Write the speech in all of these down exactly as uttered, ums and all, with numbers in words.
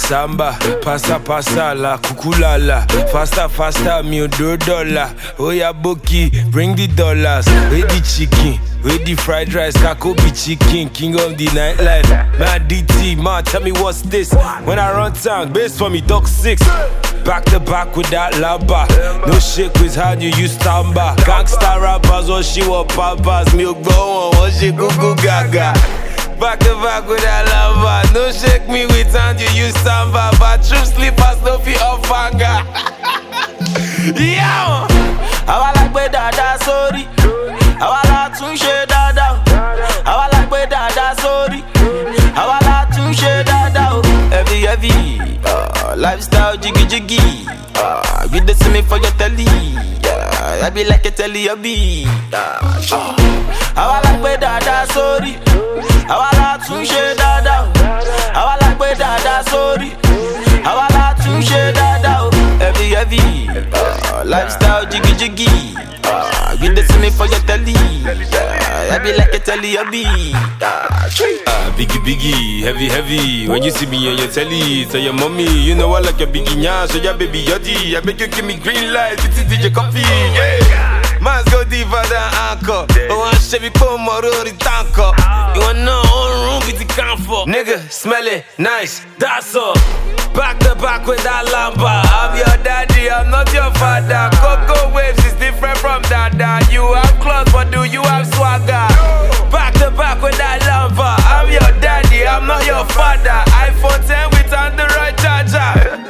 samba, passa passa la kukulala, faster faster mi do dollar. Oh yeah, Boki, bring the dollars. With the chicken, with the fried rice, Kakobi chicken, king of the nightlife. Man D T, man tell me what's this? When I run town, bass for me, Doc six. Back to back with that lamba. No shake with how you use tamba. Gangsta rappers, what she want papas. Milk go on, what she go go gaga. Back to back with that lamba. No shake me with hand, you use samba. But true slippers, no feet of anger. Yeah. How I like with dada, sorry. How I like to shade dada. How I like with dada, sorry. How I like to shade dada. Heavy, heavy. Uh, lifestyle, jiggy, jiggy. Uh, you dey see me for your telly. Uh, I be like a telly, I be. Uh, uh. How I like with dada, sorry. How I like to shade dada. How I like with dada, sorry. How I like to shade dada. Heavy, heavy. Uh, lifestyle, jiggy, jiggy. Uh, you dey see me for your telly. Uh, I be like a telly, I be. Uh, uh, biggie, biggie, heavy, heavy. When you see me on your telly, tell your mommy, you know I like your biggie nya, so your baby yoddy. I make you give me green light, this is D J Coffee, yeah. Man's go deeper than anchor. Oh, I'm Chevy Pomoro, the tanker. You wanna know, on room with the comfort. Nigga, smell it, nice, that's all. Back to back with that lamba. I'm your daddy, I'm not your father. Coco waves is different from dada. You have clothes, but do you have swagger? Back to back with that lamba. I'm your daddy, I'm not your father. iPhone ten with Android charger.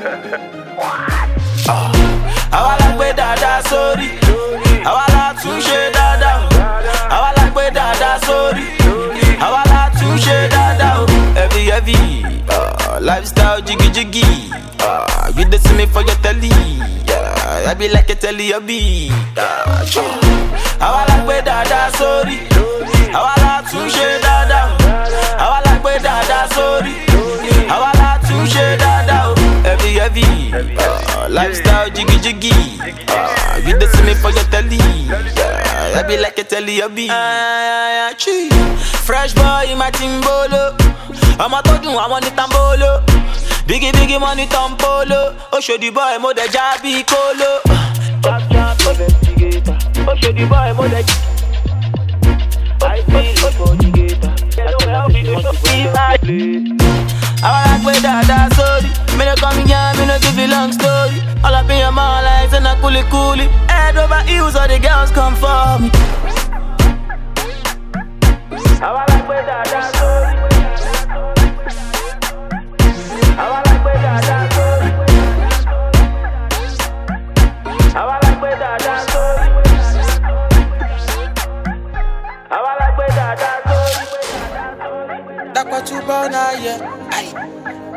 uh, How I like with dada, sorry. How I like to shade dada. How I like with dada, sorry. How I like to shade dada. Heavy, heavy. Uh, lifestyle, jiggy, jiggy. Uh, you dey see me for your telly. Uh, I be like a telly, I be. Uh, how I like with dada, sorry. How I like to shade dada. How I like with dada, sorry. How I like to shade dada. Heavy, heavy. Uh, lifestyle, jiggy, jiggy. Uh, you dey see me for your telly. Uh, I be like a telly, I be. Uh, Fresh boy in my timbolo. I'm a told you I want it tambolo. Biggie, biggie money tampolo. Oh, show the boy mo de jabi colo. Chap, chap, oh, oh, show the boy mo de. I feel oh, the gator. I like with dada, sorry. Me no come here, me no give you long story. All up in your mouth like and I coolie coolie. Head over heels, all the girls come for me. How I like with dada, sorry. How I like with dada, sorry. How I like with dada, sorry. How I like with dada, sorry. That's what you born, yeah.